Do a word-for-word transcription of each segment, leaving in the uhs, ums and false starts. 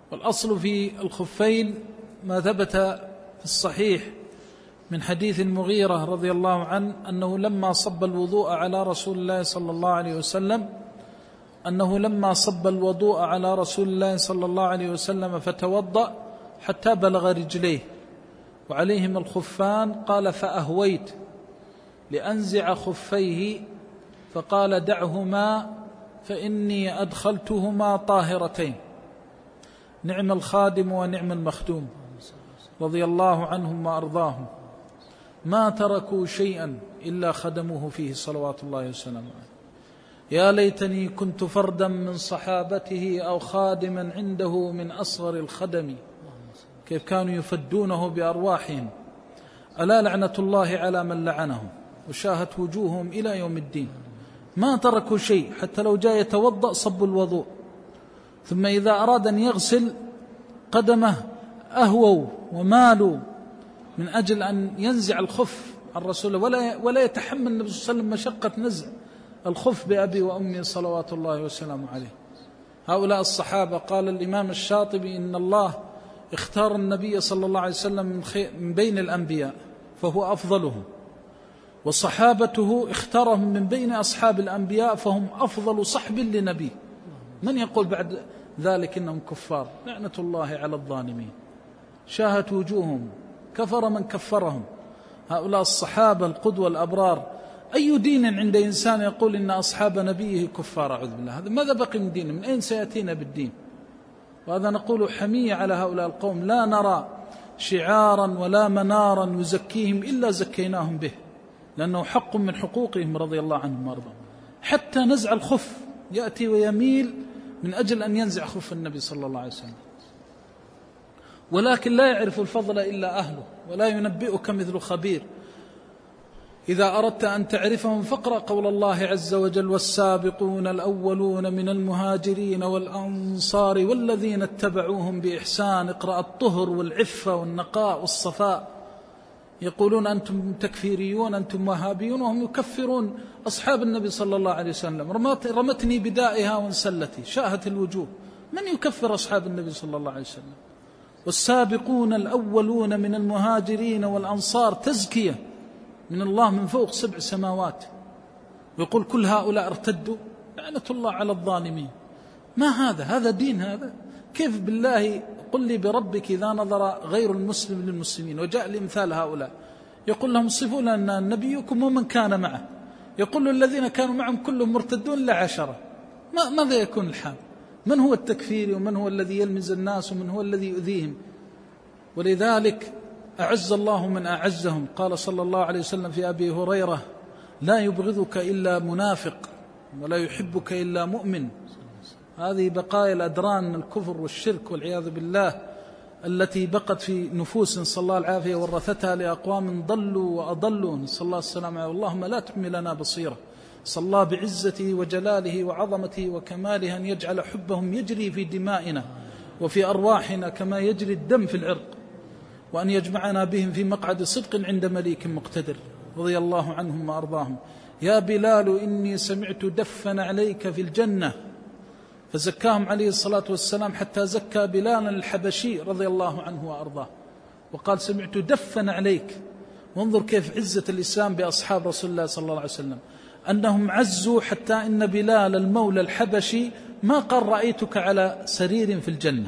والأصل في الخفين ما ثبت في الصحيح من حديث المغيرة رضي الله عنه أنه لما صب الوضوء على رسول الله صلى الله عليه وسلم أنه لما صب الوضوء على رسول الله صلى الله عليه وسلم فتوضأ حتى بلغ رجليه وعليهم الخفان، قال فأهويت لأنزع خفيه فقال دعهما فإني أدخلتهما طاهرتين. نعم الخادم ونعم المخدوم رضي الله عنهم وأرضاهم، ما تركوا شيئا إلا خدموه فيه صلوات الله وسلامه عليه. يا ليتني كنت فردا من صحابته أو خادما عنده من أصغر الخدم، كيف كانوا يفدونه بأرواحهم. ألا لعنة الله على من لعنهم وشاهت وجوههم إلى يوم الدين. ما تركوا شيء، حتى لو جاء يتوضأ صب الوضوء، ثم إذا أراد أن يغسل قدمه أهووا ومالوا من أجل أن ينزع الخف عن رسوله، ولا ولا يتحمل النبي صلى الله عليه وسلم مشقة نزع الخف بأبي وأمي صلوات الله وسلامه عليه. هؤلاء الصحابة قال الإمام الشاطبي إن الله اختار النبي صلى الله عليه وسلم من, من بين الأنبياء فهو أفضلهم، وصحابته اختارهم من بين أصحاب الأنبياء فهم أفضل صحب لنبي. من يقول بعد ذلك إنهم كفار؟ لعنة الله على الظالمين. شاهت وجوههم، كفر من كفرهم. هؤلاء الصحابة القدوة الأبرار. أي دين عند إنسان يقول إن أصحاب نبيه كفار؟ أعوذ بالله، هذا ماذا بقي من دين؟ من أين سيأتينا بالدين؟ وهذا نقول حمية على هؤلاء القوم، لا نرى شعارا ولا منارا يزكيهم إلا زكيناهم به، لأنه حق من حقوقهم رضي الله عنهم وارضاهم. حتى نزع الخف يأتي ويميل من أجل أن ينزع خف النبي صلى الله عليه وسلم، ولكن لا يعرف الفضل إلا أهله، ولا ينبئك مثل خبير. إذا أردت أن تعرفهم فاقرأ قول الله عز وجل والسابقون الأولون من المهاجرين والأنصار والذين اتبعوهم بإحسان. اقرأ الطهر والعفة والنقاء والصفاء. يقولون أنتم تكفيريون، أنتم وهابيون، وهم يكفرون أصحاب النبي صلى الله عليه وسلم. رمتني بدائها وانسلتي، شاهت الوجوه. من يكفر أصحاب النبي صلى الله عليه وسلم؟ والسابقون الأولون من المهاجرين والأنصار تزكية من الله من فوق سبع سماوات، ويقول كل هؤلاء ارتدوا، لعنة الله على الظالمين. ما هذا؟ هذا دين؟ هذا كيف بالله؟ قل لي بربك إذا نظر غير المسلم للمسلمين وجاء لإمثال هؤلاء يقول لهم صفوا لنا نبيكم ومن كان معه، يقول الذين كانوا معهم كلهم مرتدون إلا عشرة. ما ماذا يكون الحال؟ من هو التكفير ومن هو الذي يلمز الناس ومن هو الذي يؤذيهم؟ ولذلك أعز الله من أعزهم. قال صلى الله عليه وسلم في أبي هريرة لا يبغضك إلا منافق ولا يحبك إلا مؤمن. هذه بقايا الأدران من الكفر والشرك والعياذ بالله التي بقت في نفوس، صلى الله العافية، ورثتها لأقوام ضلوا وأضلوا، صلى الله السلامة. واللهم لا تحملنا بصيرة. صلى الله بعزته وجلاله وعظمته وكماله أن يجعل حبهم يجري في دمائنا وفي أرواحنا كما يجري الدم في العرق، وأن يجمعنا بهم في مقعد صدق عند مليك مقتدر رضي الله عنهم وأرضاهم. يا بلال إني سمعت دفن عليك في الجنة، فزكاهم عليه الصلاة والسلام حتى زكى بلالا الحبشي رضي الله عنه وأرضاه، وقال سمعت دفن عليك. وانظر كيف عزة الإسلام بأصحاب رسول الله صلى الله عليه وسلم، أنهم عزوا حتى إن بلال المولى الحبشي ما قال رأيتك على سرير في الجنة،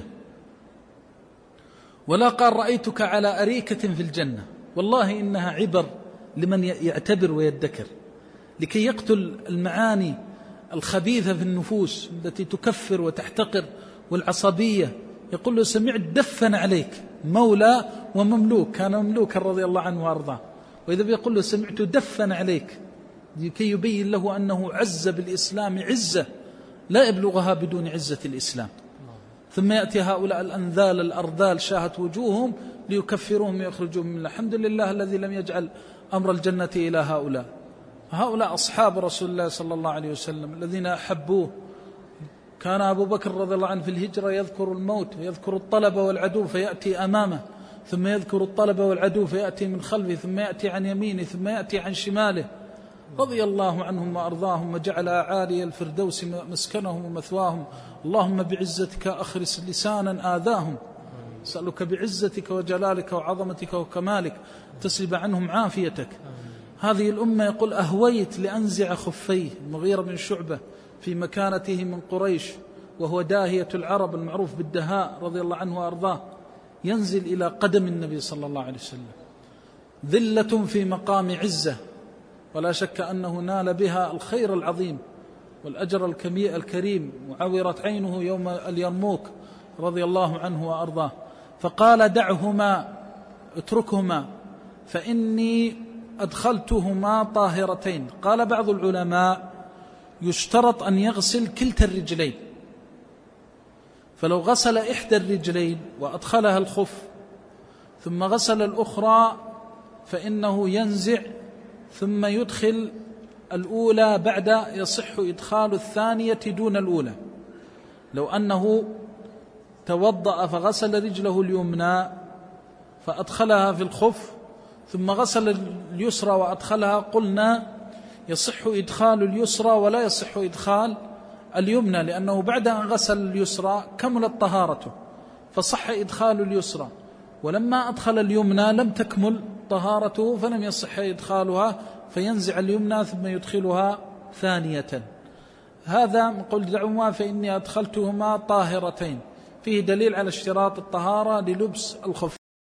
ولا قال رأيتك على أريكة في الجنة. والله إنها عبر لمن يعتبر ويدكر، لكي يقتل المعاني الخبيثة في النفوس التي تكفر وتحتقر والعصبية. يقول له سمعت دفن عليك، مولى ومملوك، كان مملوكا رضي الله عنه وأرضاه، وإذا بيقول له سمعت دفن عليك لكي يبين له أنه عز بالإسلام عزة لا يبلغها بدون عزة الإسلام. ثم يأتي هؤلاء الأنذال الأرذال شاهت وجوههم ليكفرهم ويخرجوهم من الله. الحمد لله الذي لم يجعل أمر الجنة إلى هؤلاء. هؤلاء أصحاب رسول الله صلى الله عليه وسلم الذين أحبوه. كان أبو بكر رضي الله عنه في الهجرة يذكر الموت ويذكر الطلب والعدو فيأتي أمامه، ثم يذكر الطلب والعدو فيأتي من خلفه، ثم يأتي عن يمينه، ثم يأتي عن شماله. رضي الله عنهم وأرضاهم وجعل عالي الفردوس مسكنهم ومثواهم. اللهم بعزتك أخرس لسانا آذاهم، أسألك بعزتك وجلالك وعظمتك وكمالك تسلب عنهم عافيتك. هذه الأمة يقول أهويت لأنزع خفيه المغيرة بن شعبة في مكانته من قريش، وهو داهية العرب المعروف بالدهاء رضي الله عنه وأرضاه، ينزل إلى قدم النبي صلى الله عليه وسلم، ذلة في مقام عزة، ولا شك أنه نال بها الخير العظيم والأجر الكريم، وعورت عينه يوم اليرموك رضي الله عنه وأرضاه. فقال دعهما اتركهما فإني أدخلتهما طاهرتين. قال بعض العلماء يشترط أن يغسل كلتا الرجلين، فلو غسل إحدى الرجلين وأدخلها الخف ثم غسل الأخرى فإنه ينزع ثم يدخل الأولى بعد يصح إدخال الثانية دون الأولى. لو أنه توضأ فغسل رجله اليمنى فأدخلها في الخف ثم غسل اليسرى وأدخلها، قلنا يصح إدخال اليسرى ولا يصح إدخال اليمنى، لأنه بعد أن غسل اليسرى كملت طهارته فصح إدخال اليسرى، ولما أدخل اليمنى لم تكمل طهارته فلم يصح إدخالها، فينزع اليمنى ثم يدخلها ثانية. هذا من قول دعوما فإني أدخلتهما طاهرتين، فيه دليل على اشتراط الطهارة للبس الخف.